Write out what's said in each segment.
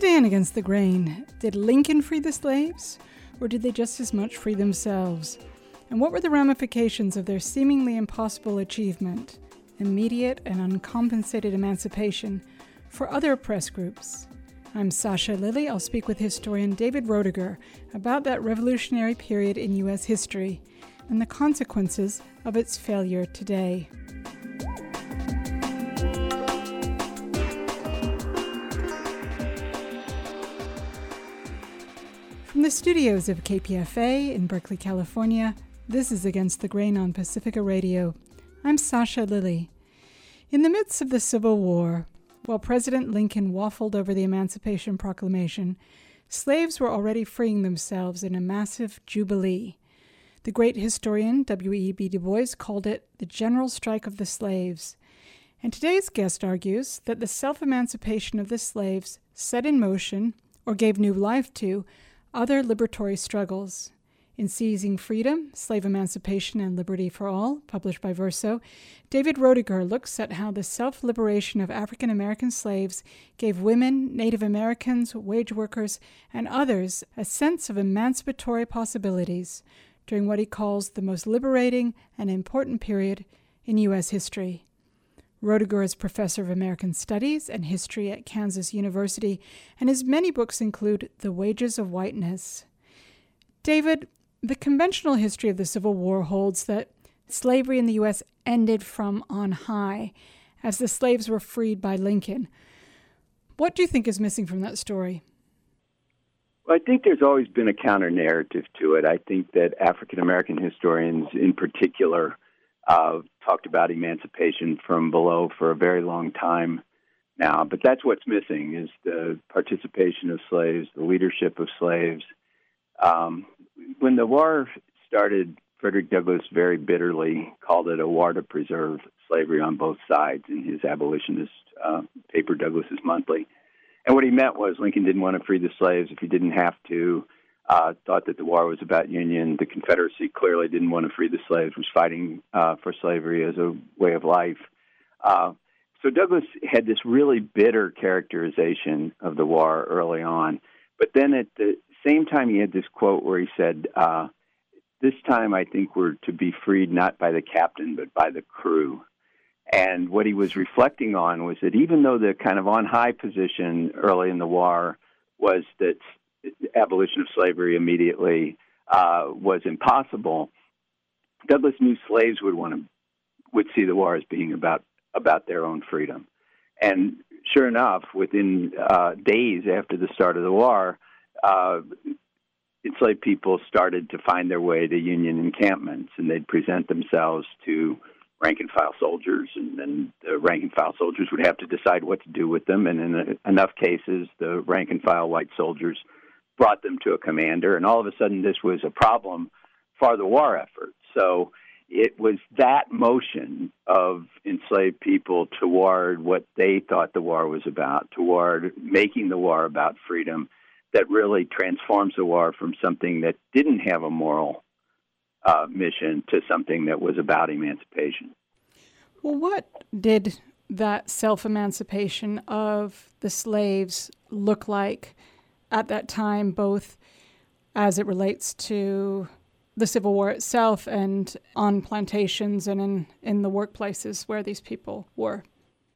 Today on Against the Grain, did Lincoln free the slaves, or did they just as much free themselves? And what were the ramifications of their seemingly impossible achievement, immediate and uncompensated emancipation, for other oppressed groups? I'm Sasha Lilly. I'll speak with historian David Roediger about that revolutionary period in U.S. history and the consequences of its failure today. From the studios of KPFA in Berkeley, California, this is Against the Grain on Pacifica Radio. I'm Sasha Lilly. In the midst of the Civil War, while President Lincoln waffled over the Emancipation Proclamation, slaves were already freeing themselves in a massive jubilee. The great historian W.E.B. Du Bois called it the general strike of the slaves. And today's guest argues that the self-emancipation of the slaves set in motion, or gave new life to, other liberatory struggles. In Seizing Freedom, Slave Emancipation and Liberty for All, published by Verso, David Roediger looks at how the self-liberation of African American slaves gave women, Native Americans, wage workers, and others a sense of emancipatory possibilities during what he calls the most liberating and important period in U.S. history. Roediger is professor of American Studies and History at Kansas University, and his many books include The Wages of Whiteness. David, the conventional history of the Civil War holds that slavery in the U.S. ended from on high, as the slaves were freed by Lincoln. What do you think is missing from that story? Well, I think there's always been a counter-narrative to it. I think that African-American historians in particular talked about emancipation from below for a very long time now. But that's what's missing, is the participation of slaves, the leadership of slaves. When the war started, Frederick Douglass very bitterly called it a war to preserve slavery on both sides in his abolitionist paper, Douglass's Monthly. And what he meant was Lincoln didn't want to free the slaves if he didn't have to, thought that the war was about union. The Confederacy clearly didn't want to free the slaves, was fighting for slavery as a way of life. So Douglass had this really bitter characterization of the war early on. But then at the same time, he had this quote where he said, this time I think we're to be freed not by the captain, but by the crew. And what he was reflecting on was that even though the kind of on-high position early in the war was that abolition of slavery immediately was impossible, Douglass knew slaves would see the war as being about their own freedom. And sure enough, within days after the start of the war, enslaved people started to find their way to Union encampments, and they'd present themselves to rank-and-file soldiers, and then the rank-and-file soldiers would have to decide what to do with them, and in enough cases, the rank-and-file white soldiers brought them to a commander, and all of a sudden this was a problem for the war effort. So it was that motion of enslaved people toward what they thought the war was about, toward making the war about freedom, that really transforms the war from something that didn't have a moral mission to something that was about emancipation. Well, what did that self-emancipation of the slaves look like at that time, both as it relates to the Civil War itself and on plantations and in the workplaces where these people were?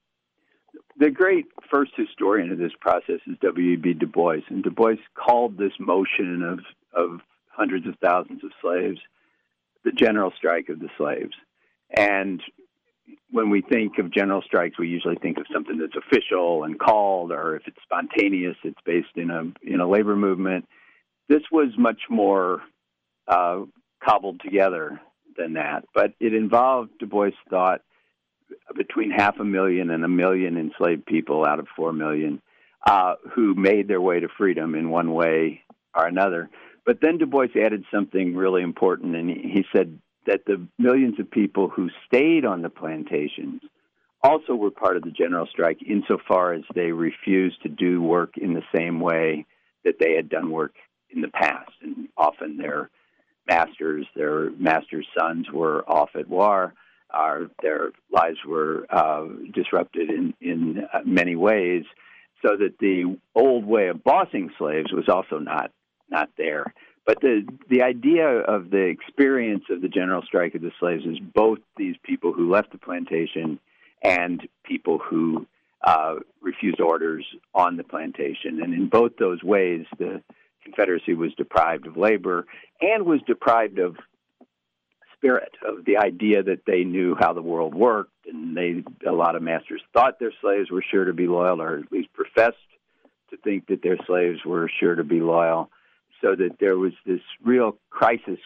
The great first historian of this process is W.E.B. Du Bois, and Du Bois called this motion of hundreds of thousands of slaves the general strike of the slaves. And when we think of general strikes, we usually think of something that's official and called, or if it's spontaneous, it's based in a labor movement. This was much more cobbled together than that, but it involved, Du Bois thought, between 500,000 and 1 million enslaved people out of 4 million who made their way to freedom in one way or another. But then Du Bois added something really important, and he said that the millions of people who stayed on the plantations also were part of the general strike insofar as they refused to do work in the same way that they had done work in the past. And often their masters' sons were off at war. Their lives were disrupted in many ways. so that the old way of bossing slaves was also not there. But the idea of the experience of the general strike of the slaves is both these people who left the plantation and people who refused orders on the plantation. And in both those ways, the Confederacy was deprived of labor and was deprived of spirit, of the idea that they knew how the world worked, and a lot of masters thought their slaves were sure to be loyal, or at least professed to think that their slaves were sure to be loyal, so that there was this real crisis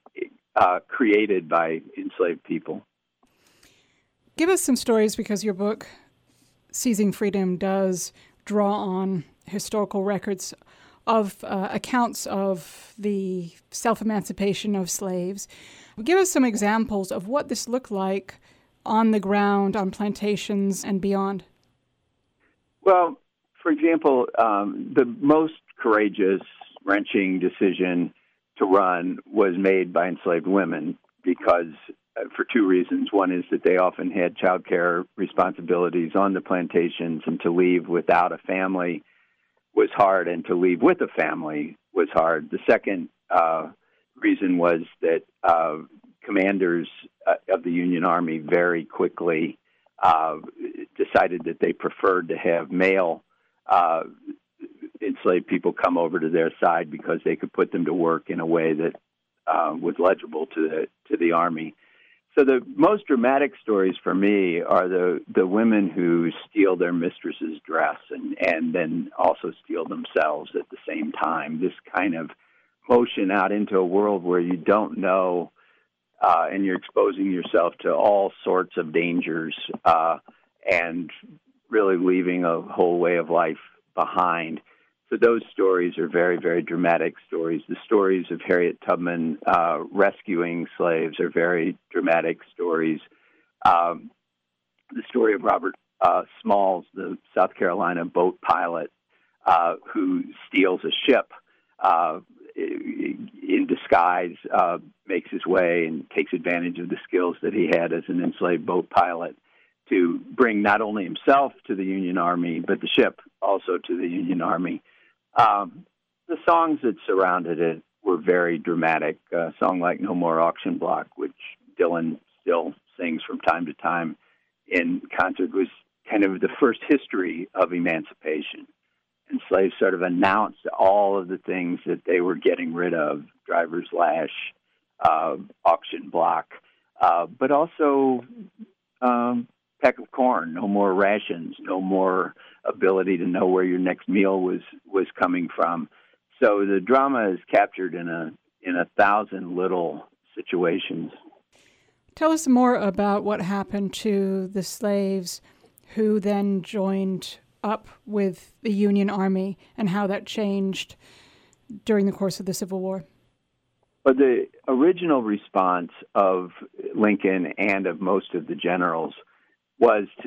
created by enslaved people. Give us some stories, because your book, Seizing Freedom, does draw on historical records of accounts of the self-emancipation of slaves. Give us some examples of what this looked like on the ground, on plantations, and beyond. Well, for example, the most courageous, wrenching decision to run was made by enslaved women because for two reasons. One is that they often had child care responsibilities on the plantations, and to leave without a family was hard, and to leave with a family was hard. The second reason was that commanders of the Union Army very quickly decided that they preferred to have male enslaved people come over to their side because they could put them to work in a way that was legible to the Army. So the most dramatic stories for me are the women who steal their mistress's dress and then also steal themselves at the same time. This kind of motion out into a world where you don't know, and you're exposing yourself to all sorts of dangers, and really leaving a whole way of life behind. So those stories are very, very dramatic stories. The stories of Harriet Tubman rescuing slaves are very dramatic stories. The story of Robert Smalls, the South Carolina boat pilot, who steals a ship in disguise, makes his way and takes advantage of the skills that he had as an enslaved boat pilot to bring not only himself to the Union Army, but the ship also to the Union Army. The songs that surrounded it were very dramatic. A song like No More Auction Block, which Dylan still sings from time to time in concert, was kind of the first history of emancipation. And slaves sort of announced all of the things that they were getting rid of: driver's lash, auction block, but also peck of corn, no more rations, no more ability to know where your next meal was coming from. So the drama is captured in a thousand little situations. Tell us more about what happened to the slaves who then joined up with the Union Army and how that changed during the course of the Civil War. But the original response of Lincoln and of most of the generals was to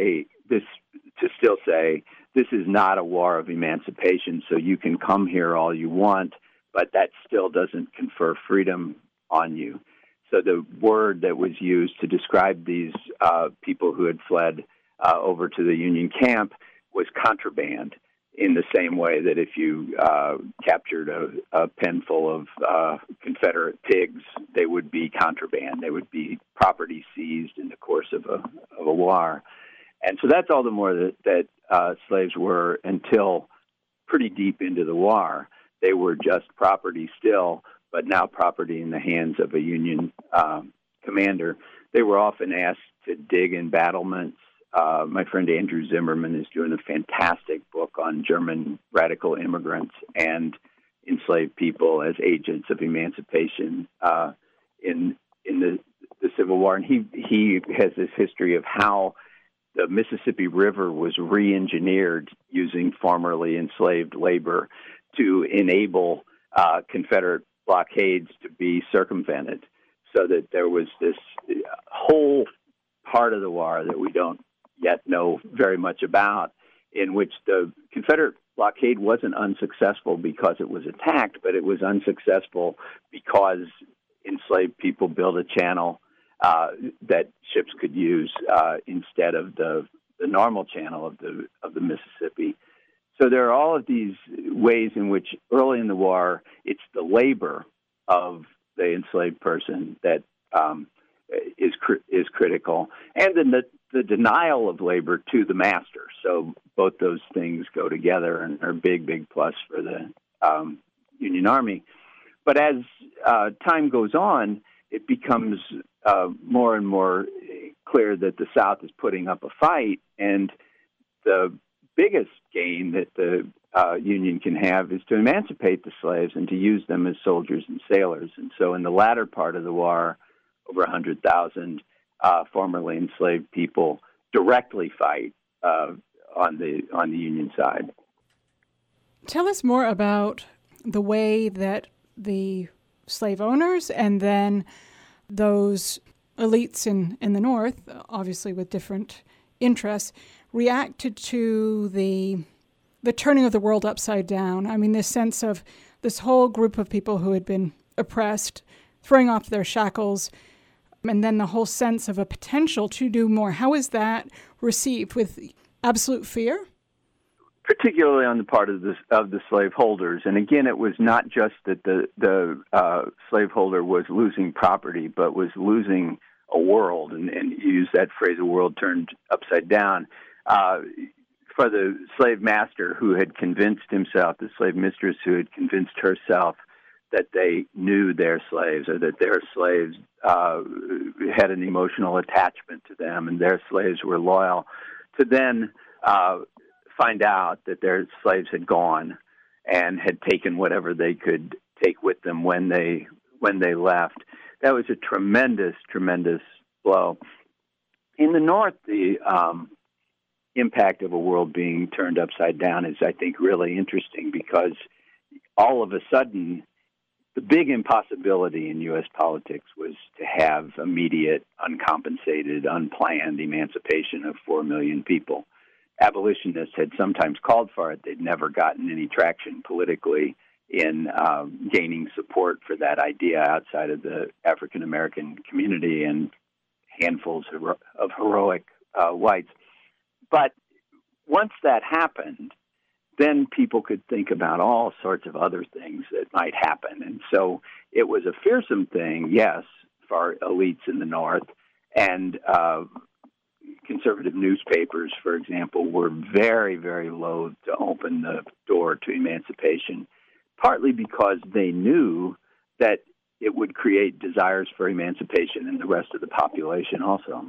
still say, this is not a war of emancipation, so you can come here all you want, but that still doesn't confer freedom on you. So the word that was used to describe these people who had fled over to the Union camp was contraband, in the same way that if you captured a pen full of Confederate pigs, they would be contraband. They would be property seized in the course of a war. And so that's all the more that slaves were until pretty deep into the war. They were just property still, but now property in the hands of a Union commander. They were often asked to dig in battlements. My friend Andrew Zimmerman is doing a fantastic book on German radical immigrants and enslaved people as agents of emancipation in the Civil War. And he has this history of how the Mississippi River was re-engineered using formerly enslaved labor to enable Confederate blockades to be circumvented, so that there was this whole part of the war that we don't yet know very much about, in which the Confederate blockade wasn't unsuccessful because it was attacked, but it was unsuccessful because enslaved people built a channel that ships could use instead of the normal channel of the Mississippi. So there are all of these ways in which early in the war, it's the labor of the enslaved person that is critical, and then the denial of labor to the master. So both those things go together and are a big, big plus for the Union Army. But as time goes on, it becomes more and more clear that the South is putting up a fight, and the biggest gain that the Union can have is to emancipate the slaves and to use them as soldiers and sailors. And so in the latter part of the war, over 100,000 formerly enslaved people directly fight on the Union side. Tell us more about the way that the slave owners and then those elites in the North, obviously with different interests, reacted to the turning of the world upside down. I mean, this sense of this whole group of people who had been oppressed, throwing off their shackles, and then the whole sense of a potential to do more. How is that received? With absolute fear? Particularly on the part of the slaveholders. And again, it was not just that the slaveholder was losing property, but was losing a world, and you use that phrase, a world turned upside down. For the slave master who had convinced himself, the slave mistress who had convinced herself that they knew their slaves, or that their slaves had an emotional attachment to them and their slaves were loyal, to then find out that their slaves had gone and had taken whatever they could take with them when they left. That was a tremendous, tremendous blow. In the North, the impact of a world being turned upside down is, I think, really interesting, because all of a sudden, the big impossibility in U.S. politics was to have immediate, uncompensated, unplanned emancipation of 4 million people. Abolitionists had sometimes called for it. They'd never gotten any traction politically in gaining support for that idea outside of the African-American community and handfuls of heroic whites. But once that happened, then people could think about all sorts of other things that might happen. And so it was a fearsome thing, yes, for elites in the North. And conservative newspapers, for example, were very, very loath to open the door to emancipation, partly because they knew that it would create desires for emancipation in the rest of the population also.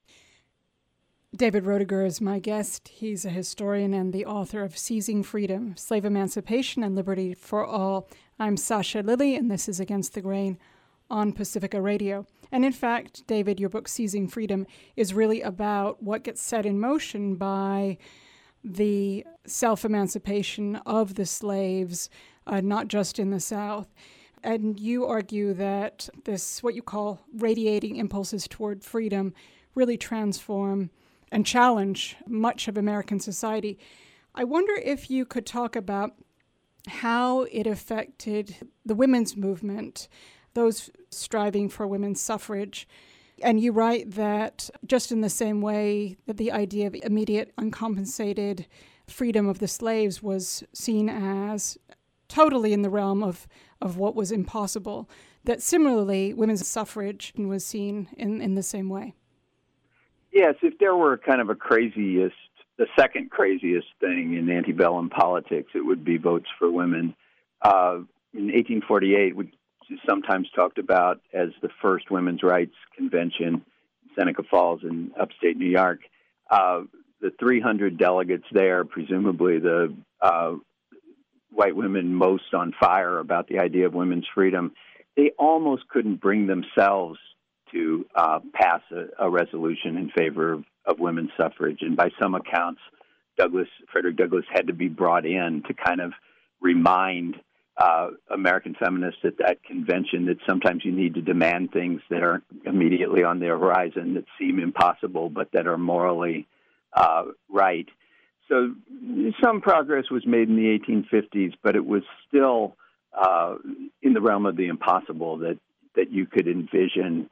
David Roediger is my guest. He's a historian and the author of Seizing Freedom, Slave Emancipation and Liberty for All. I'm Sasha Lilley, and this is Against the Grain on Pacifica Radio. And in fact, David, your book, Seizing Freedom, is really about what gets set in motion by the self-emancipation of the slaves, not just in the South. And you argue that this, what you call radiating impulses toward freedom, really transform and challenge much of American society. I wonder if you could talk about how it affected the women's movement, those striving for women's suffrage. And you write that just in the same way that the idea of immediate uncompensated freedom of the slaves was seen as totally in the realm of what was impossible, that similarly women's suffrage was seen in the same way. Yes, if there were kind of the second craziest thing in antebellum politics, it would be votes for women. In 1848, which is sometimes talked about as the first women's rights convention, Seneca Falls in upstate New York, the 300 delegates there, presumably the white women most on fire about the idea of women's freedom, they almost couldn't bring themselves to pass a resolution in favor of women's suffrage. And by some accounts, Frederick Douglass had to be brought in to kind of remind American feminists at that convention that sometimes you need to demand things that aren't immediately on the horizon, that seem impossible, but that are morally right. So some progress was made in the 1850s, but it was still in the realm of the impossible that you could envision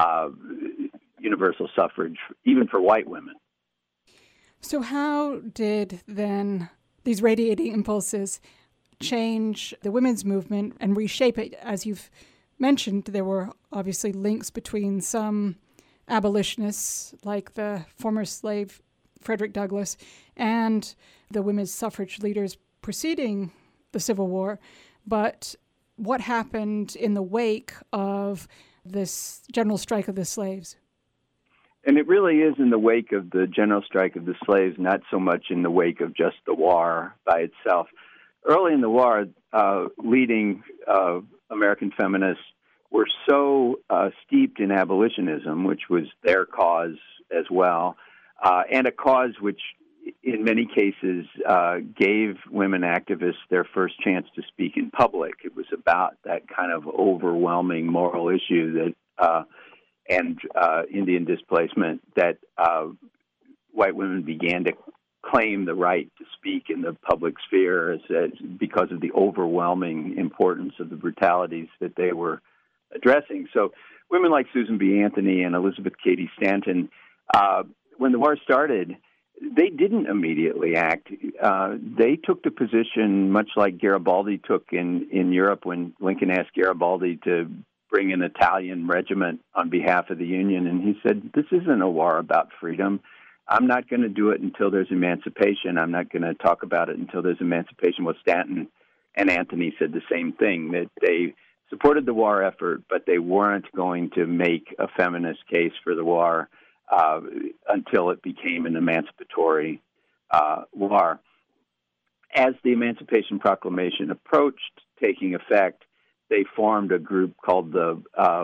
universal suffrage, even for white women. So how did then these radiating impulses change the women's movement and reshape it. As you've mentioned, there were obviously links between some abolitionists, like the former slave Frederick Douglass, and the women's suffrage leaders preceding the Civil War. But what happened in the wake of this general strike of the slaves? And it really is in the wake of the general strike of the slaves, not so much in the wake of just the war by itself. Early in the war, leading American feminists were so steeped in abolitionism, which was their cause as well, and a cause which in many cases gave women activists their first chance to speak in public. It was about that kind of overwhelming moral issue that and Indian displacement that white women began to claim the right to speak in the public sphere because of the overwhelming importance of the brutalities that they were addressing. So women like Susan B. Anthony and Elizabeth Cady Stanton, when the war started, they didn't immediately act. They took the position much like Garibaldi took in Europe when Lincoln asked Garibaldi to bring an Italian regiment on behalf of the Union. And he said, this isn't a war about freedom. I'm not going to do it until there's emancipation. I'm not going to talk about it until there's emancipation. Well, Stanton and Anthony said the same thing, that they supported the war effort, but they weren't going to make a feminist case for the war until it became an emancipatory war. As the Emancipation Proclamation approached taking effect, they formed a group called the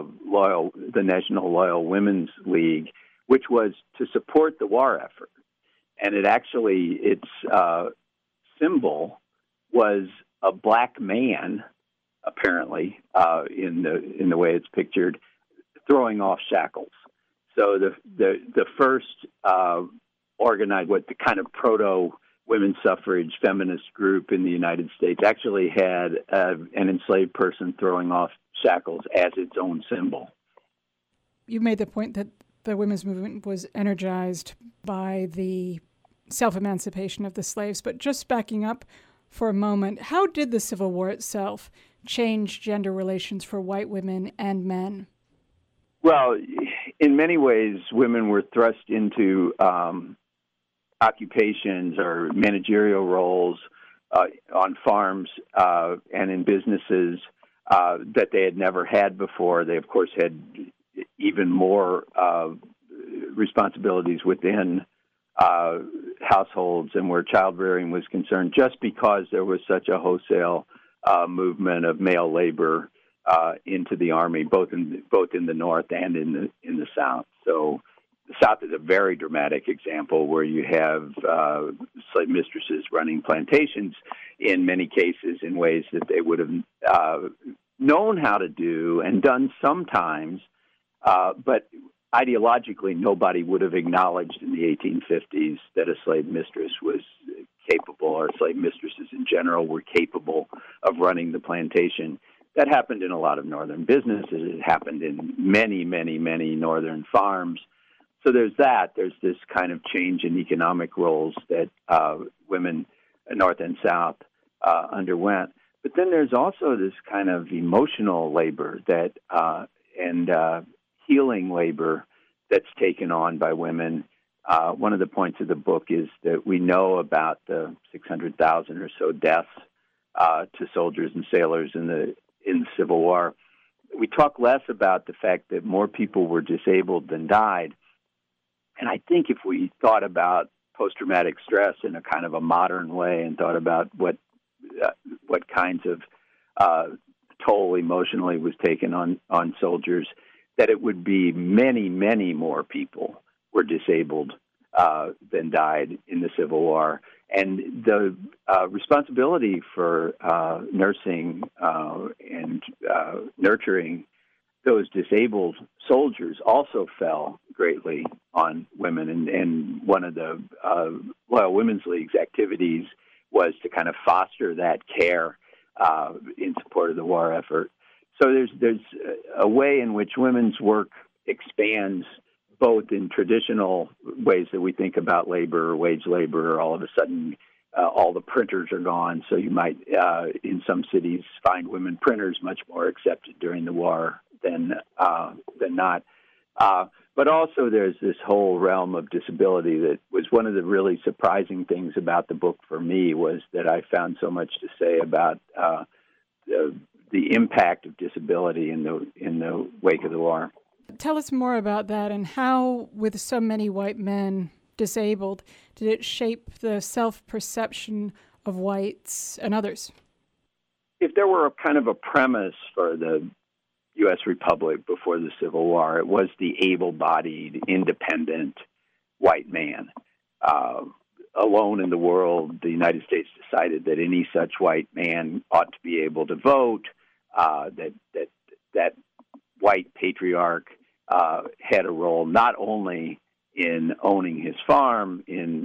National Loyal Women's League, which was to support the war effort. And its symbol was a black man, apparently, in the way it's pictured, throwing off shackles. So the first organized, what the kind of proto women's suffrage feminist group in the United States actually had an enslaved person throwing off shackles as its own symbol. You made the point that the women's movement was energized by the self-emancipation of the slaves, but just backing up for a moment, how did the Civil War itself change gender relations for white women and men? Well, in many ways, women were thrust into occupations or managerial roles on farms and in businesses that they had never had before. They, of course, had even more responsibilities within households and where child rearing was concerned, just because there was such a wholesale movement of male labor into the Army, both in the North and in the South. So the South is a very dramatic example where you have slave mistresses running plantations in many cases in ways that they would have known how to do and done sometimes, but ideologically nobody would have acknowledged in the 1850s that a slave mistress was capable, or slave mistresses in general were capable of running the plantation. That happened in a lot of northern businesses. It happened in many, many, many northern farms. So there's that. There's this kind of change in economic roles that women, North and South, underwent. But then there's also this kind of emotional labor that and healing labor that's taken on by women. One of the points of the book is that we know about the 600,000 or so deaths to soldiers and sailors in the Civil War. We talk less about the fact that more people were disabled than died. And I think if we thought about post-traumatic stress in a kind of a modern way and thought about what kinds of toll emotionally was taken on soldiers, that it would be many, many more people were disabled than died in the Civil War. And the responsibility for nursing and nurturing those disabled soldiers also fell greatly on women. And one of the Loyal Women's League's activities was to kind of foster that care in support of the war effort. So there's a way in which women's work expands both in traditional ways that we think about labor or wage labor, or all of a sudden all the printers are gone, so you might, in some cities, find women printers much more accepted during the war than not. But also there's this whole realm of disability that was one of the really surprising things about the book for me, was that I found so much to say about the impact of disability in the wake of the war. Tell us more about that, and how, with so many white men disabled, did it shape the self-perception of whites and others? If there were a kind of a premise for the U.S. Republic before the Civil War, it was the able-bodied, independent white man. Alone in the world, the United States decided that any such white man ought to be able to vote, that white patriarch had a role not only in owning his farm, in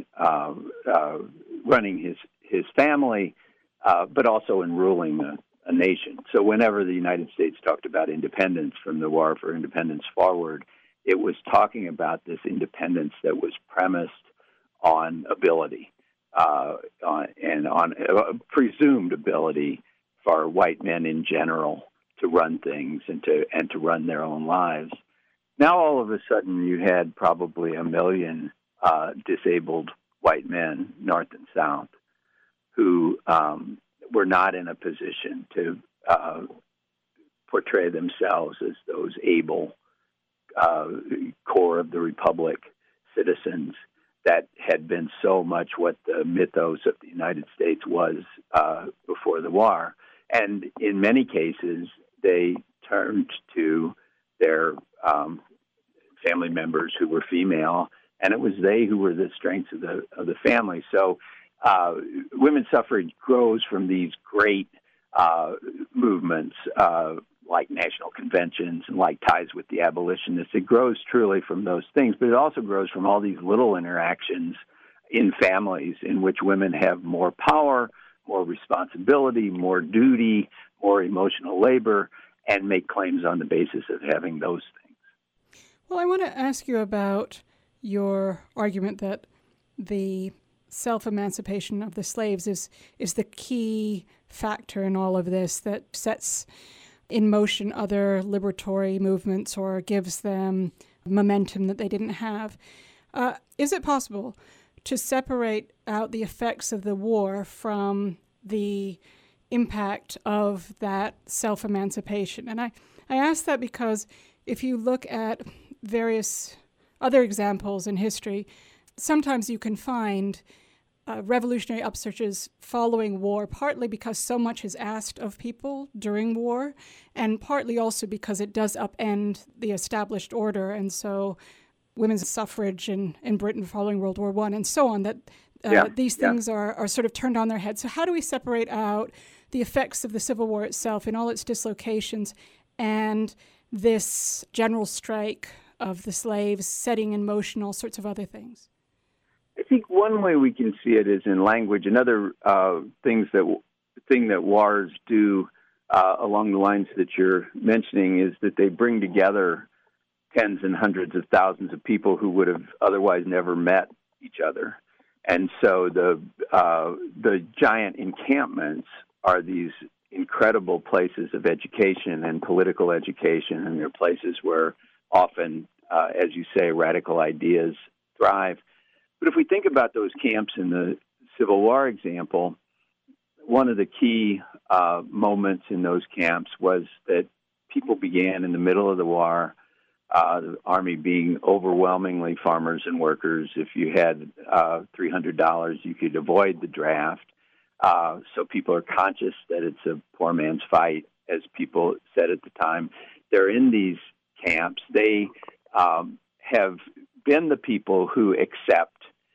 running his family, but also in ruling a nation. So whenever the United States talked about independence from the War for Independence forward, it was talking about this independence that was premised on ability, and on presumed ability for white men in general to run things and to run their own lives. Now all of a sudden you had probably 1 million disabled white men, North and South, who were not in a position to portray themselves as those able core of the Republic citizens that had been so much what the mythos of the United States was before the war. And in many cases, they turned to their family members who were female, and it was they who were the strengths of the family. So women's suffrage grows from these great movements like national conventions and like ties with the abolitionists. It grows truly from those things, but it also grows from all these little interactions in families in which women have more power, more responsibility, more duty, more emotional labor, and make claims on the basis of having those things. Well, I want to ask you about your argument that the self-emancipation of the slaves is the key factor in all of this that sets in motion other liberatory movements or gives them momentum that they didn't have. Is it possible to separate out the effects of the war from the impact of that self-emancipation? And I ask that because if you look at various other examples in history, sometimes you can find revolutionary upsurges following war, partly because so much is asked of people during war, and partly also because it does upend the established order. And so women's suffrage in Britain following World War I and so on, that these things are sort of turned on their head. So how do we separate out the effects of the Civil War itself in all its dislocations and this general strike of the slaves setting in motion all sorts of other things? I think one way we can see it is in language. Another thing that wars do along the lines that you're mentioning is that they bring together tens and hundreds of thousands of people who would have otherwise never met each other. And so the giant encampments are these incredible places of education and political education, and they're places where often, as you say, radical ideas thrive. But if we think about those camps in the Civil War example, one of the key moments in those camps was that people began in the middle of the war, the Army being overwhelmingly farmers and workers. If you had $300, you could avoid the draft. So people are conscious that it's a poor man's fight, as people said at the time. They're in these camps. They have been the people who accept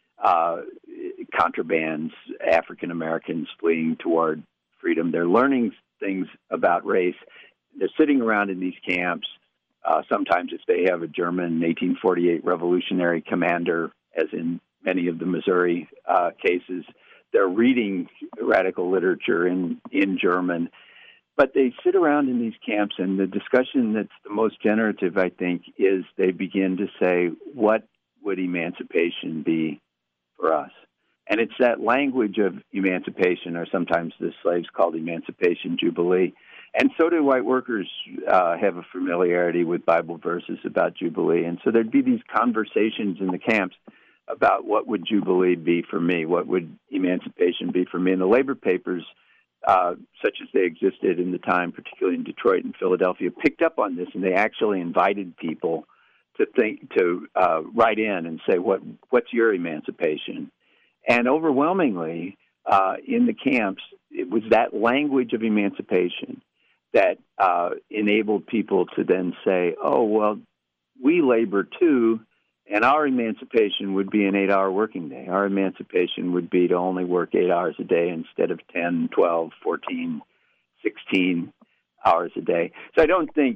contrabands, African Americans fleeing toward freedom. They're learning things about race. They're sitting around in these camps. Sometimes if they have a German 1848 revolutionary commander, as in many of the Missouri cases, they're reading radical literature in German. But they sit around in these camps, and the discussion that's the most generative, I think, is they begin to say, what would emancipation be for us? And it's that language of emancipation, or sometimes the slaves called Emancipation Jubilee. And so do white workers have a familiarity with Bible verses about Jubilee. And so there'd be these conversations in the camps about what would Jubilee be for me? What would emancipation be for me? And the labor papers, such as they existed in the time, particularly in Detroit and Philadelphia, picked up on this, and they actually invited people to write in and say, what's your emancipation? And overwhelmingly, in the camps, it was that language of emancipation that enabled people to then say, oh, well, we labor too, and our emancipation would be an 8-hour working day. Our emancipation would be to only work 8 hours a day instead of 10, 12, 14, 16 hours a day. So I don't think,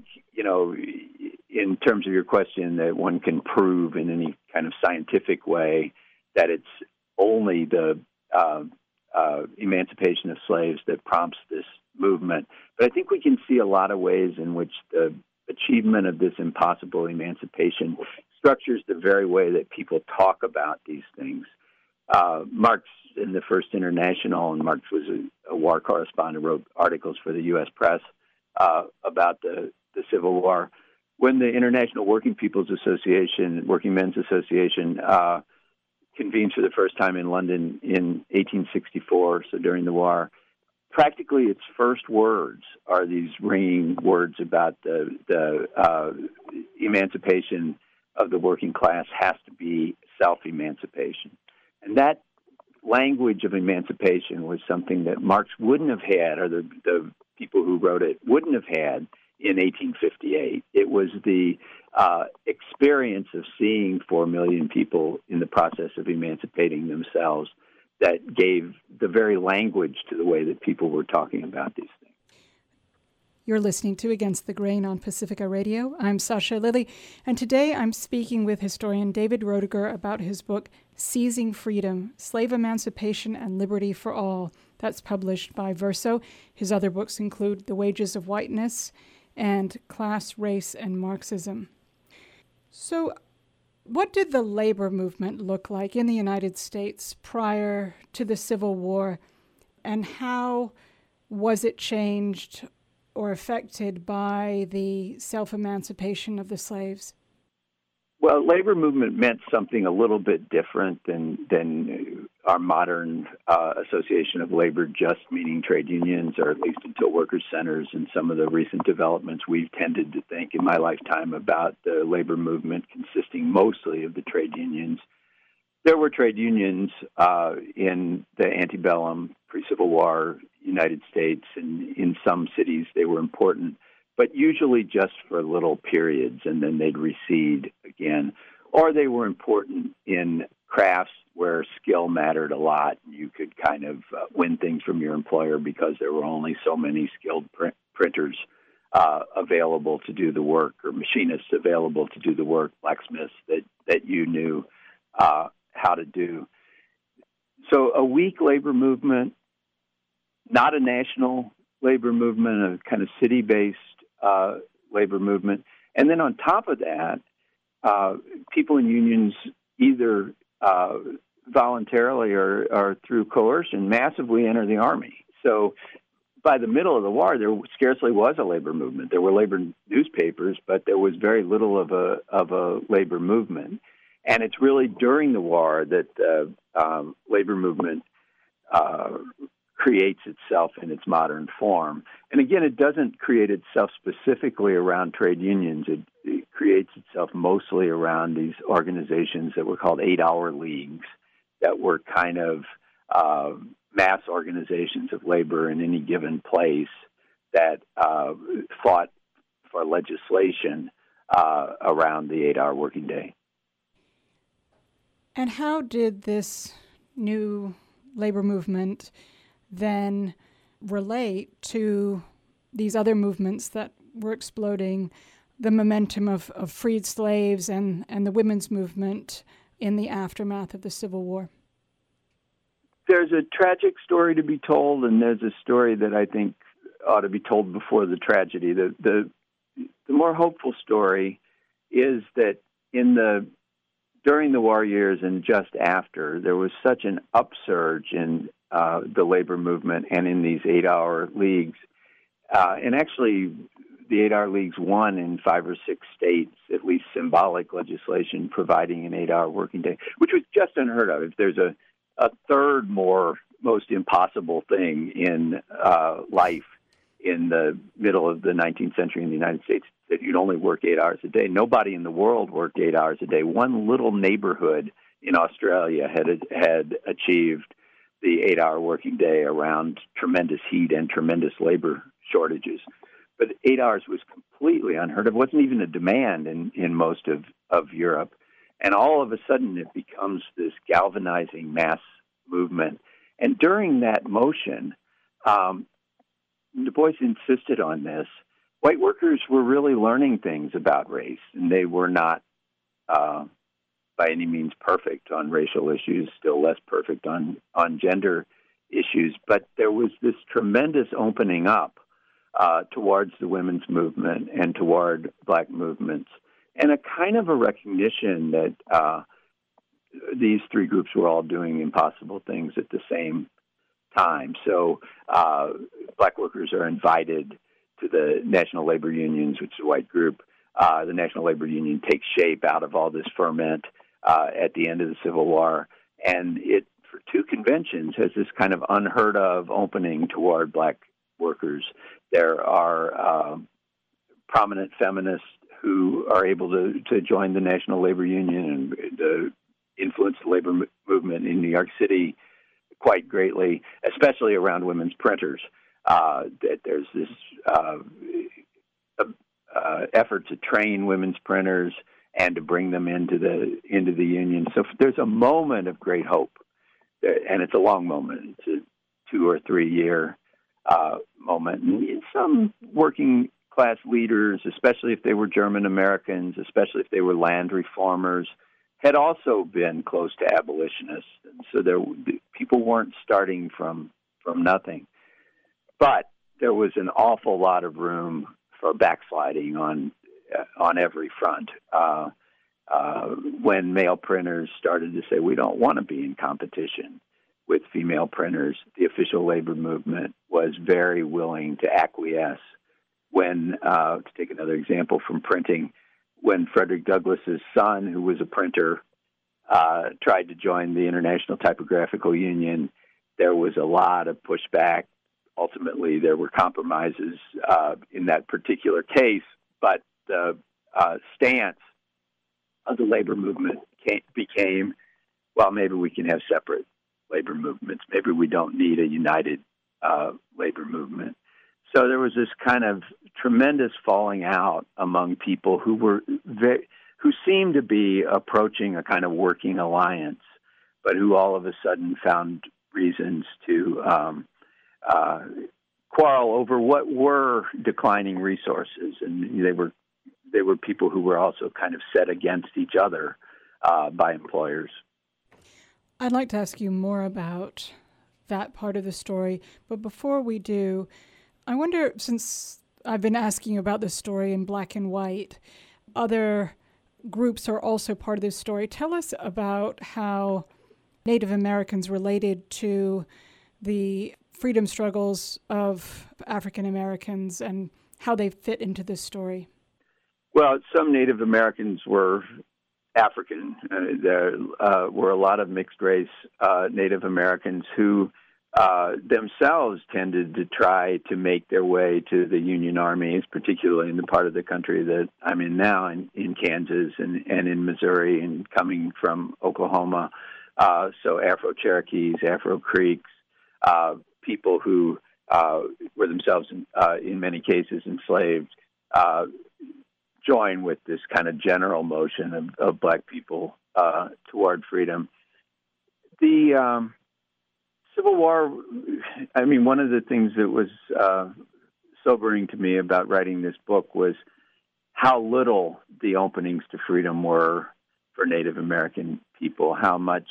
in terms of your question, that one can prove in any kind of scientific way that it's only the emancipation of slaves that prompts this movement. But I think we can see a lot of ways in which the achievement of this impossible emancipation structures the very way that people talk about these things. Marx, in the First International, and Marx was a war correspondent, wrote articles for the U.S. press about the Civil War. When the International Working Men's Association, convened for the first time in London in 1864, so during the war, practically its first words are these ringing words about the emancipation of the working class has to be self-emancipation. And that language of emancipation was something that Marx wouldn't have had, or the people who wrote it wouldn't have had in 1858. It was the experience of seeing 4 million people in the process of emancipating themselves that gave the very language to the way that people were talking about these things. You're listening to Against the Grain on Pacifica Radio. I'm Sasha Lilley, and today I'm speaking with historian David Roediger about his book, Seizing Freedom, Slave Emancipation and Liberty for All. That's published by Verso. His other books include The Wages of Whiteness and Class, Race, and Marxism. So, what did the labor movement look like in the United States prior to the Civil War, and how was it changed or affected by the self-emancipation of the slaves? Well, labor movement meant something a little bit different than our modern association of labor, just meaning trade unions, or at least until workers' centers, and some of the recent developments. We've tended to think in my lifetime about the labor movement consisting mostly of the trade unions. There were trade unions in the antebellum, pre-Civil War United States, and in some cities they were important, but usually just for little periods, and then they'd recede again. Or they were important in crafts where skill mattered a lot. You could kind of win things from your employer because there were only so many skilled printers available to do the work, or machinists available to do the work, blacksmiths that you knew how to do. So a weak labor movement, not a national labor movement, a kind of city-based labor movement. And then on top of that, people in unions either voluntarily or through coercion massively enter the Army. So by the middle of the war, there scarcely was a labor movement. There were labor newspapers, but there was very little of a labor movement. And it's really during the war that the labor movement creates itself in its modern form. And again, it doesn't create itself specifically around trade unions. It creates itself mostly around these organizations that were called 8-hour leagues, that were kind of mass organizations of labor in any given place that fought for legislation around the 8-hour working day. And how did this new labor movement then relate to these other movements that were exploding, the momentum of freed slaves and the women's movement in the aftermath of the Civil War? There's a tragic story to be told, and there's a story that I think ought to be told before the tragedy. The more hopeful story is that in the during the war years and just after, there was such an upsurge in the labor movement and in these 8-hour leagues. And actually, the 8-hour leagues won in 5 or 6 states, at least symbolic legislation providing an 8-hour working day, which was just unheard of. If there's a third most impossible thing in life in the middle of the 19th century in the United States, that you'd only work 8 hours a day. Nobody in the world worked 8 hours a day. One little neighborhood in Australia had achieved the 8-hour working day around tremendous heat and tremendous labor shortages. But 8 hours was completely unheard of. It wasn't even a demand in most of Europe. And all of a sudden it becomes this galvanizing mass movement. And during that motion, Du Bois insisted on this. White workers were really learning things about race, and they were not by any means perfect on racial issues, still less perfect on gender issues. But there was this tremendous opening up towards the women's movement and toward black movements, and a kind of a recognition that these three groups were all doing impossible things at the same time. So black workers are invited to the National Labor Unions, which is a white group. The National Labor Union takes shape out of all this ferment at the end of the Civil War, and it, for 2 conventions, has this kind of unheard of opening toward black workers. There are prominent feminists who are able to join the National Labor Union and influence the labor movement in New York City quite greatly, especially around women's printers. That there's this effort to train women's printers and to bring them into the union. So there's a moment of great hope, and it's a long moment. It's a 2 or 3 year moment. And some working class leaders, especially if they were German Americans, especially if they were land reformers, had also been close to abolitionists. And so people weren't starting from nothing. But there was an awful lot of room for backsliding on every front. When male printers started to say, we don't want to be in competition with female printers, the official labor movement was very willing to acquiesce. When, to take another example from printing, when Frederick Douglass's son, who was a printer, tried to join the International Typographical Union, there was a lot of pushback. Ultimately, there were compromises in that particular case, but the stance of the labor movement became, well, maybe we can have separate labor movements. Maybe we don't need a united labor movement. So there was this kind of tremendous falling out among people who seemed to be approaching a kind of working alliance, but who all of a sudden found reasons to quarrel over what were declining resources, and they were people who were also kind of set against each other by employers. I'd like to ask you more about that part of the story, but before we do, I wonder, since I've been asking you about this story in black and white, other groups are also part of this story. Tell us about how Native Americans related to the freedom struggles of African Americans and how they fit into this story. Well, some Native Americans were African. There were a lot of mixed race Native Americans who themselves tended to try to make their way to the Union armies, particularly in the part of the country that I'm in now, in Kansas and in Missouri, and coming from Oklahoma. So Afro-Cherokees, Afro-Creeks, people who were themselves, in many cases, enslaved, join with this kind of general motion of black people toward freedom. The Civil War, I mean, one of the things that was sobering to me about writing this book was how little the openings to freedom were for Native American people, how much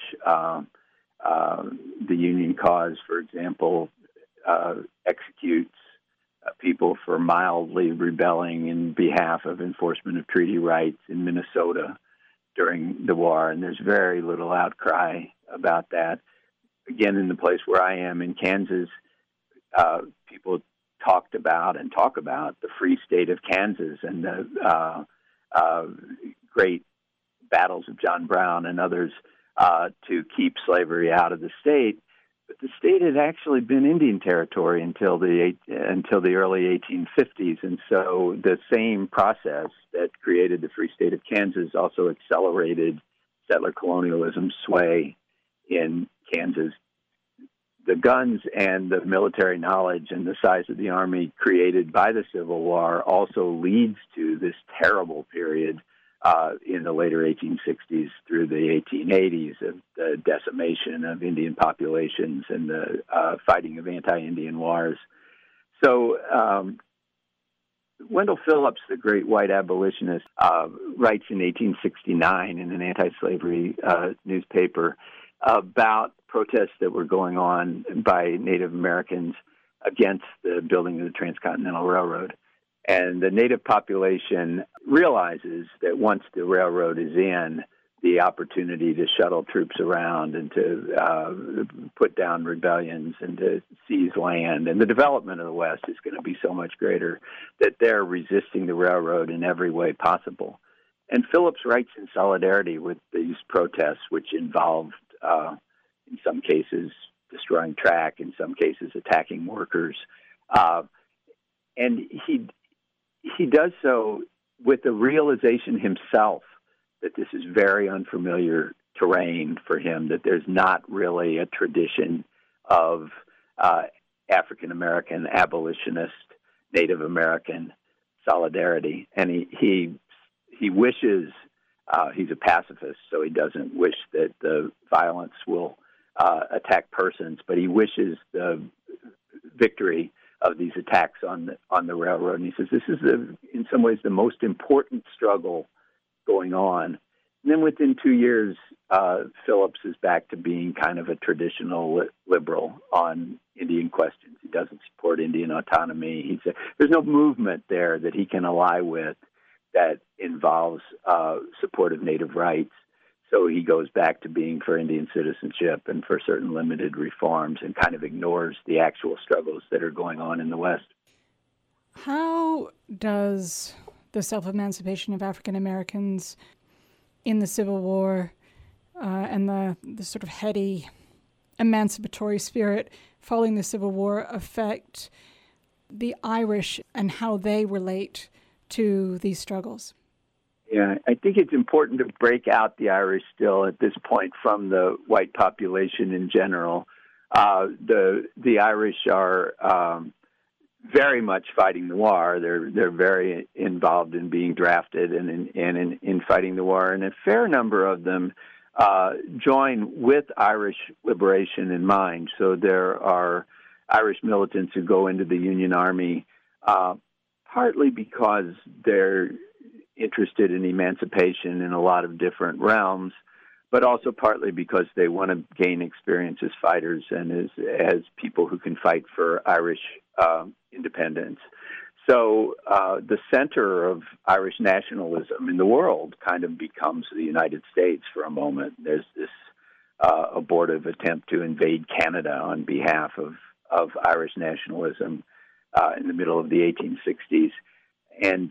the Union cause, for example, executes people for mildly rebelling in behalf of enforcement of treaty rights in Minnesota. during the war, and there's very little outcry about that. Again, in the place where I am in Kansas, people talked about and talk about the Free State of Kansas and the great battles of John Brown and others to keep slavery out of the state. But the state had actually been Indian territory until the early 1850s, and so the same process that created the Free State of Kansas also accelerated settler colonialism's sway in Kansas. The guns and the military knowledge and the size of the army created by the Civil War also leads to this terrible period in the later 1860s through the 1880s of the decimation of Indian populations and the fighting of anti-Indian wars. So Wendell Phillips, the great white abolitionist, writes in 1869 in an anti-slavery newspaper about protests that were going on by Native Americans against the building of the Transcontinental Railroad. And the Native population realizes that once the railroad is in, the opportunity to shuttle troops around and to put down rebellions and to seize land and the development of the West is going to be so much greater that they're resisting the railroad in every way possible. And Phillips writes in solidarity with these protests, which involved, in some cases, destroying track, in some cases, attacking workers. And he does so with the realization himself that this is very unfamiliar terrain for him, that there's not really a tradition of African-American abolitionist, Native American solidarity. And he wishes, he's a pacifist, so he doesn't wish that the violence will attack persons, but he wishes the victory of these attacks on the railroad. And he says this is, in some ways, the most important struggle going on. And then within 2 years, Phillips is back to being kind of a traditional liberal on Indian questions. He doesn't support Indian autonomy. There's no movement there that he can ally with that involves support of Native rights. So he goes back to being for Indian citizenship and for certain limited reforms and kind of ignores the actual struggles that are going on in the West. How does the self-emancipation of African Americans in the Civil War and the sort of heady emancipatory spirit following the Civil War affect the Irish and how they relate to these struggles? Yeah, I think it's important to break out the Irish still at this point from the white population in general. The Irish are very much fighting the war. They're very involved in being drafted and in fighting the war, and a fair number of them join with Irish liberation in mind. So there are Irish militants who go into the Union Army partly because they're interested in emancipation in a lot of different realms, but also partly because they want to gain experience as fighters and as people who can fight for Irish independence. So the center of Irish nationalism in the world kind of becomes the United States for a moment. There's this abortive attempt to invade Canada on behalf of Irish nationalism in the middle of the 1860s. And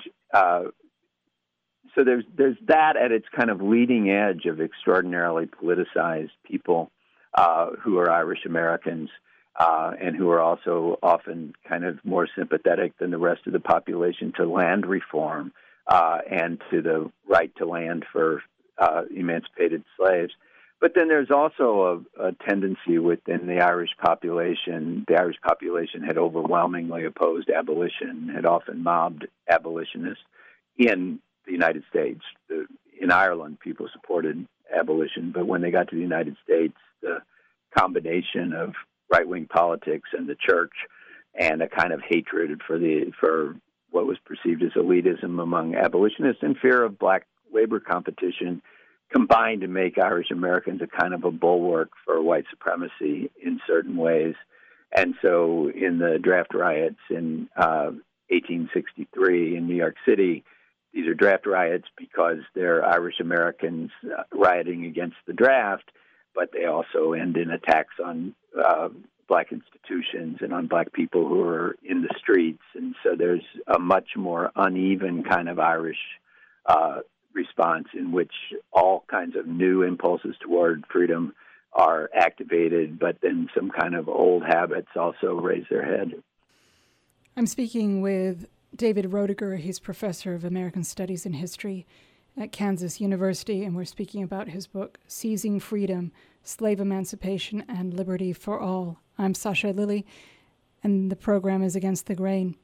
so there's that at its kind of leading edge of extraordinarily politicized people who are Irish Americans and who are also often kind of more sympathetic than the rest of the population to land reform and to the right to land for emancipated slaves. But then there's also a tendency within the Irish population. The Irish population had overwhelmingly opposed abolition, had often mobbed abolitionists in the United States. In Ireland, people supported abolition, but when they got to the United States, the combination of right-wing politics and the church and a kind of hatred for what was perceived as elitism among abolitionists and fear of black labor competition combined to make Irish Americans a kind of a bulwark for white supremacy in certain ways. And so in the draft riots in 1863 in New York City, these are draft riots because they're Irish Americans rioting against the draft, but they also end in attacks on black institutions and on black people who are in the streets. And so there's a much more uneven kind of Irish response in which all kinds of new impulses toward freedom are activated, but then some kind of old habits also raise their head. I'm speaking with David Roediger. He's professor of American Studies and History at Kansas University, and we're speaking about his book, Seizing Freedom, Slave Emancipation and Liberty for All. I'm Sasha Lilley, and the program is Against the Grain.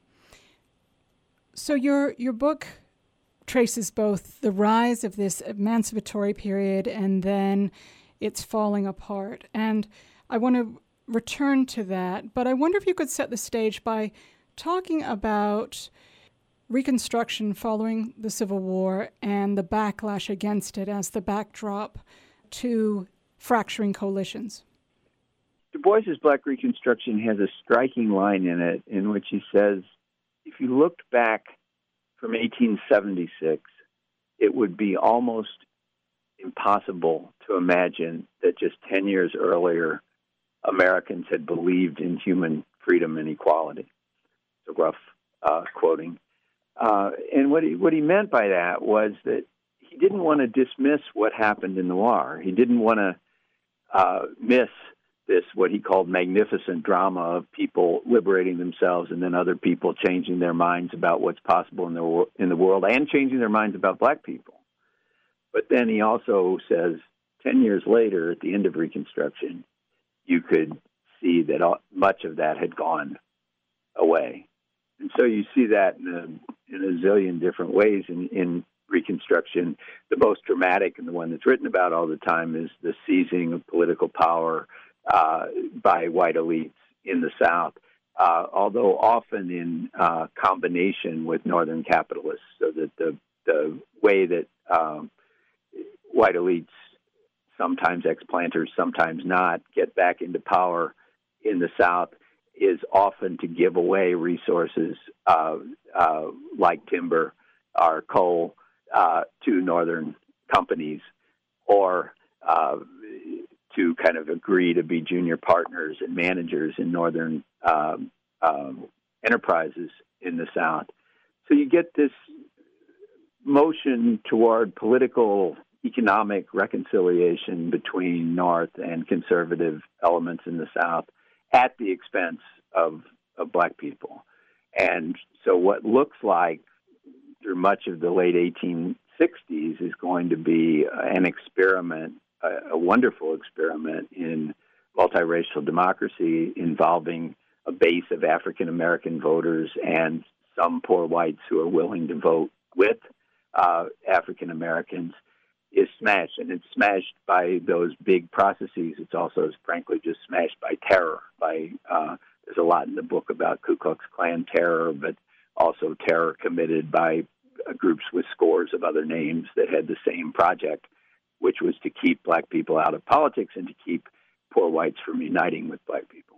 So your book traces both the rise of this emancipatory period and then its falling apart. And I want to return to that, but I wonder if you could set the stage by talking about Reconstruction following the Civil War and the backlash against it as the backdrop to fracturing coalitions. Du Bois's Black Reconstruction has a striking line in it in which he says, if you looked back from 1876, it would be almost impossible to imagine that just 10 years earlier, Americans had believed in human freedom and equality. It's a rough quoting. And what he meant by that was that he didn't want to dismiss what happened in the war. He didn't want to miss this, what he called magnificent drama of people liberating themselves and then other people changing their minds about what's possible in the world and changing their minds about black people. But then he also says 10 years later, at the end of Reconstruction, you could see that much of that had gone away. And so you see that in a zillion different ways in Reconstruction. The most dramatic and the one that's written about all the time is the seizing of political power by white elites in the South, although often in combination with Northern capitalists, so that the way that white elites, sometimes ex-planters, sometimes not, get back into power in the South is often to give away resources like timber or coal to Northern companies, or to kind of agree to be junior partners and managers in Northern enterprises in the South. So you get this motion toward political, economic reconciliation between North and conservative elements in the South at the expense of black people. And so what looks like through much of the late 1860s is going to be an experiment, a wonderful experiment in multiracial democracy involving a base of African-American voters and some poor whites who are willing to vote with African-Americans, is smashed. And it's smashed by those big processes. It's also, frankly, just smashed by terror. There's a lot in the book about Ku Klux Klan terror, but also terror committed by groups with scores of other names that had the same project, which was to keep black people out of politics and to keep poor whites from uniting with black people.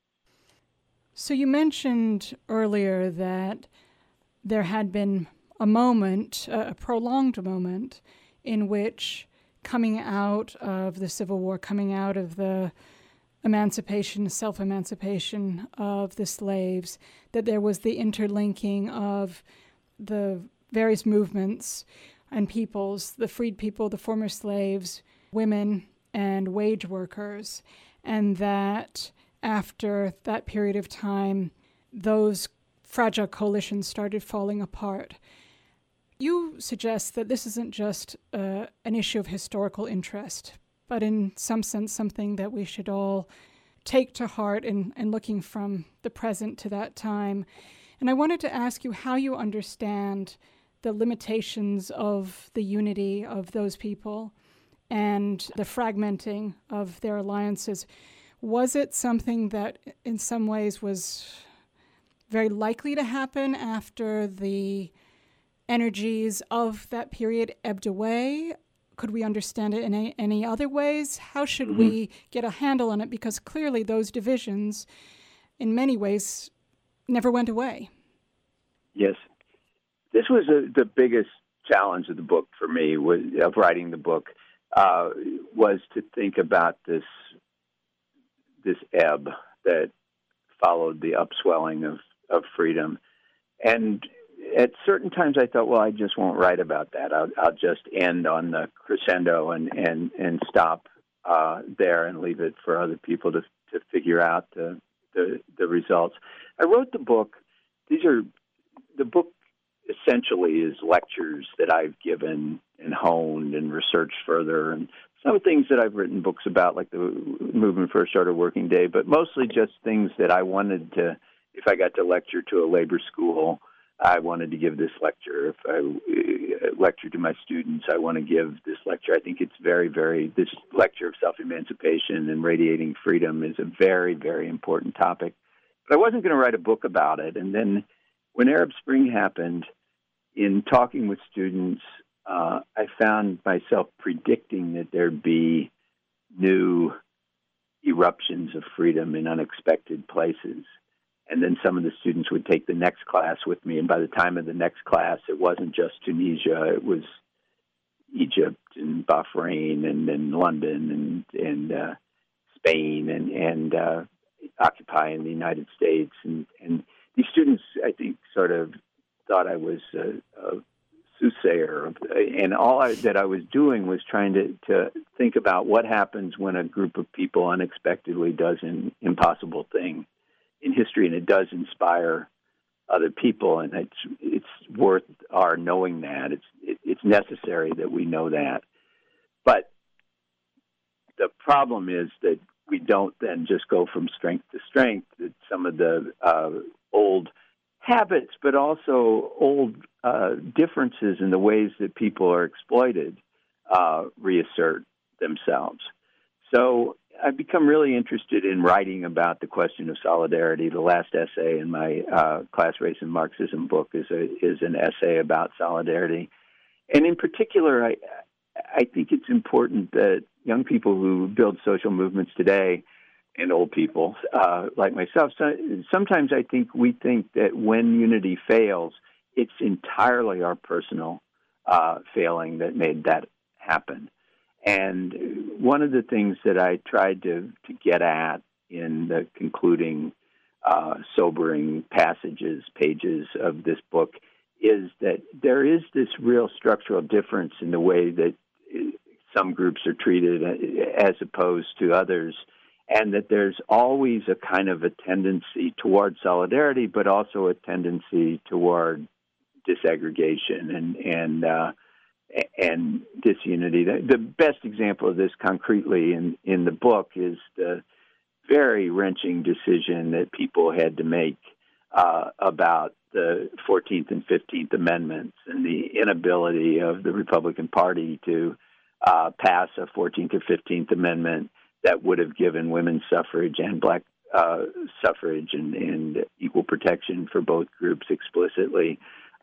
So you mentioned earlier that there had been a moment, a prolonged moment, in which coming out of the Civil War, coming out of the emancipation, self-emancipation of the slaves, that there was the interlinking of the various movements and peoples, the freed people, the former slaves, women, and wage workers, and that after that period of time, those fragile coalitions started falling apart. You suggest that this isn't just an issue of historical interest, but in some sense something that we should all take to heart in looking from the present to that time. And I wanted to ask you how you understand the limitations of the unity of those people and the fragmenting of their alliances. Was it something that in some ways was very likely to happen after the energies of that period ebbed away? Could we understand it in any other ways? How should we get a handle on it? Because clearly those divisions, in many ways, never went away. Yes. this was the biggest challenge of the book for me, of writing the book, was to think about this ebb that followed the upswelling of freedom. And at certain times I thought, well, I just won't write about that. I'll just end on the crescendo and stop there and leave it for other people to figure out the results. I wrote the book. The book essentially is lectures that I've given and honed and researched further, and some things that I've written books about, like the movement for a shorter working day, but mostly just things that I wanted to, if I got to lecture to a labor school, I wanted to give this lecture. If I lecture to my students, I want to give this lecture. I think it's this lecture of self-emancipation and radiating freedom is a very, very important topic. But I wasn't going to write a book about it. And then when Arab Spring happened, in talking with students, I found myself predicting that there'd be new eruptions of freedom in unexpected places. And then some of the students would take the next class with me. And by the time of the next class, it wasn't just Tunisia. It was Egypt and Bahrain and then London and Spain and occupying the United States. And these students, I think, sort of thought I was a soothsayer. And all that I was doing was trying to think about what happens when a group of people unexpectedly does an impossible thing in history, and it does inspire other people, and it's worth our knowing that. It's necessary that we know that. But the problem is that we don't then just go from strength to strength. That some of the old habits, but also old differences in the ways that people are exploited reassert themselves. So I've become really interested in writing about the question of solidarity. The last essay in my Class, Race, and Marxism book is an essay about solidarity. And in particular, I think it's important that young people who build social movements today, and old people like myself, sometimes I think we think that when unity fails, it's entirely our personal failing that made that happen. And one of the things that I tried to get at in the concluding sobering pages of this book is that there is this real structural difference in the way that some groups are treated as opposed to others, and that there's always a kind of a tendency toward solidarity, but also a tendency toward disaggregation and disunity. The best example of this concretely in the book is the very wrenching decision that people had to make about the 14th and 15th Amendments and the inability of the Republican Party to pass a 14th or 15th Amendment that would have given women's suffrage and black suffrage and equal protection for both groups explicitly.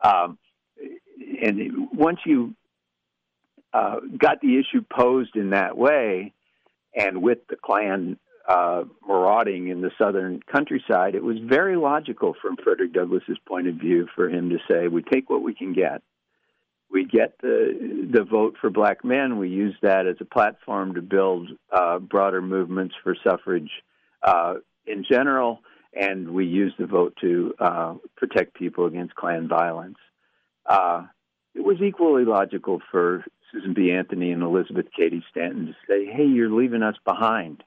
And once you got the issue posed in that way, and with the Klan marauding in the southern countryside, it was very logical from Frederick Douglass's point of view for him to say, we take what we can get. We get the vote for black men. We use that as a platform to build broader movements for suffrage in general, and we use the vote to protect people against Klan violence. It was equally logical for Susan B. Anthony and Elizabeth Cady Stanton to say, hey, you're leaving us behind.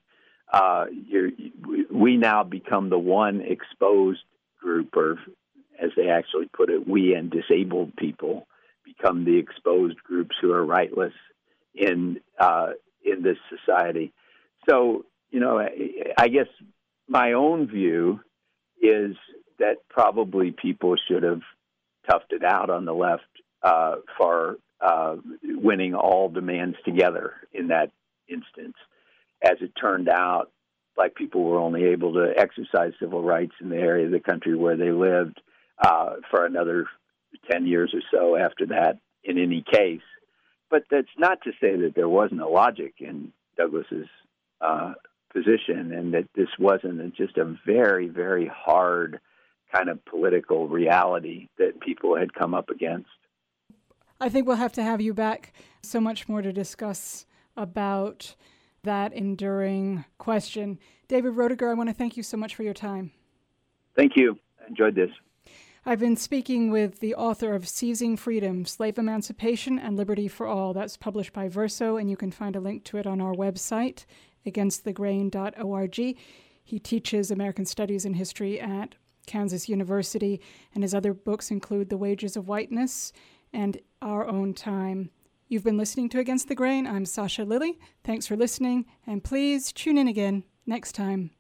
We now become the one exposed group, or as they actually put it, we and disabled people become the exposed groups who are rightless in this society. So, I guess my own view is that probably people should have toughed it out on the left for winning all demands together in that instance. As it turned out, black people were only able to exercise civil rights in the area of the country where they lived for another 10 years or so after that in any case. But that's not to say that there wasn't a logic in Douglass's position, and that this wasn't just a very, very hard kind of political reality that people had come up against. I think we'll have to have you back. So much more to discuss about that enduring question. David Roediger, I want to thank you so much for your time. Thank you. I enjoyed this. I've been speaking with the author of Seizing Freedom, Slave Emancipation and Liberty for All. That's published by Verso, and you can find a link to it on our website, againstthegrain.org. He teaches American Studies and History at Kansas University, and his other books include The Wages of Whiteness and Our Own Time. You've been listening to Against the Grain. I'm Sasha Lilley. Thanks for listening, and please tune in again next time.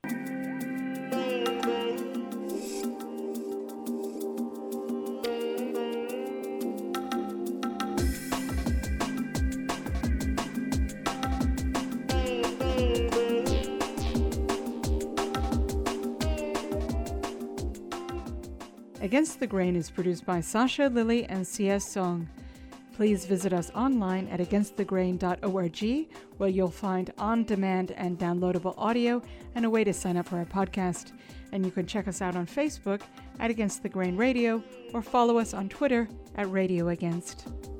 Against the Grain is produced by Sasha Lilley and C.S. Song. Please visit us online at againstthegrain.org, where you'll find on-demand and downloadable audio and a way to sign up for our podcast. And you can check us out on Facebook at Against the Grain Radio or follow us on Twitter at Radio Against.